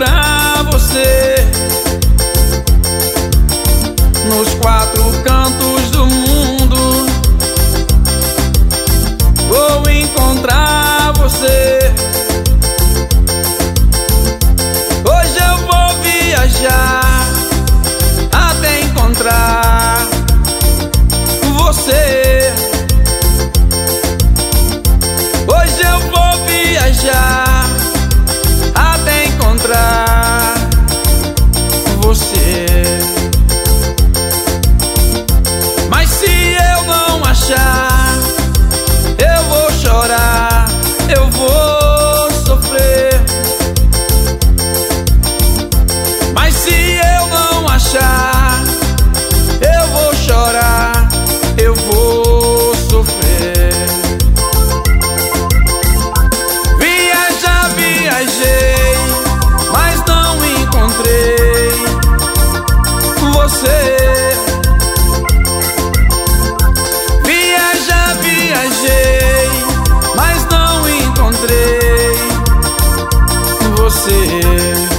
encontrar você nos quatro cantos do mundo. Vou encontrar você. Hoje eu vou viajar até encontrar você. Hoje eu vou viajar até encontrar você. Mas se eu não achar, eu vou chorar, eu vou sofrer. Mas se eu não achar, eu vou chorar, eu vou sofrer. Viajei, mas não encontrei você. Viajei, mas não encontrei você.